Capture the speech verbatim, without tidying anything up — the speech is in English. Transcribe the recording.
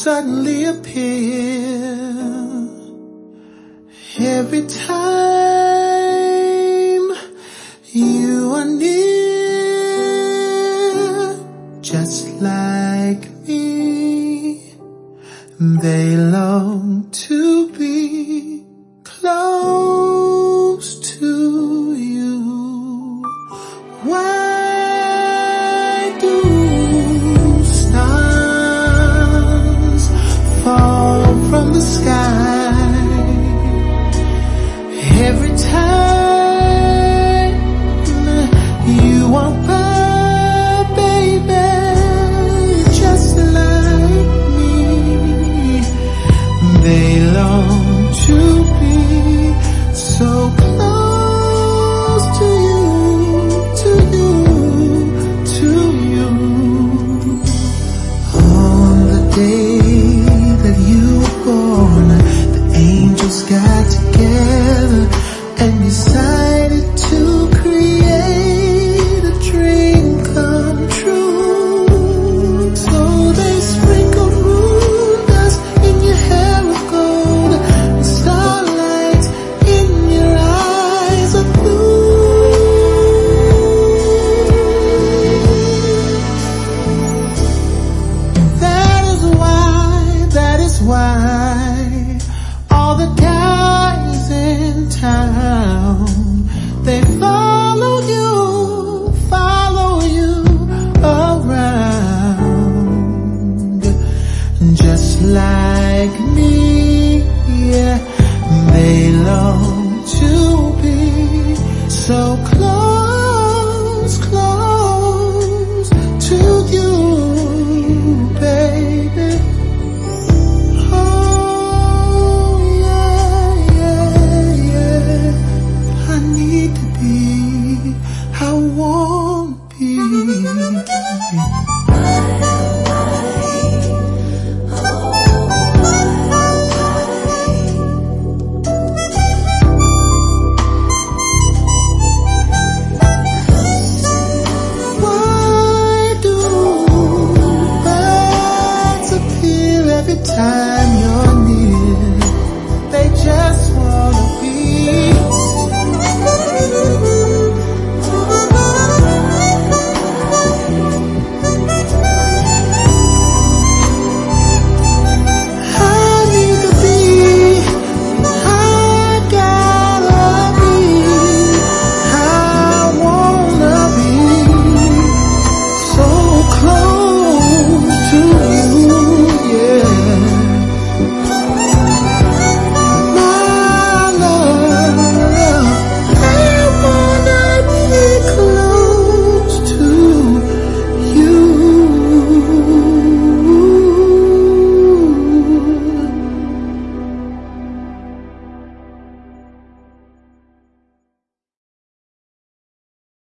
suddenly appear every time you are near. Just like me, they long to be close to you. Why do stars fall from the sky every time you walk by, baby? Just like me, they long to be so close to you, to you, to you. On the day that you were born, the angels got together and decided to create a dream come true. So they sprinkled moon dust in your hair of gold and starlight in your eyes of blue. That is why, that is why all the guys in town, they follow you, follow you around. Just like me, yeah, they long to be so close, close to you, baby. Oh yeah, yeah, yeah. I need to be, I want to be. Why do birds appear every time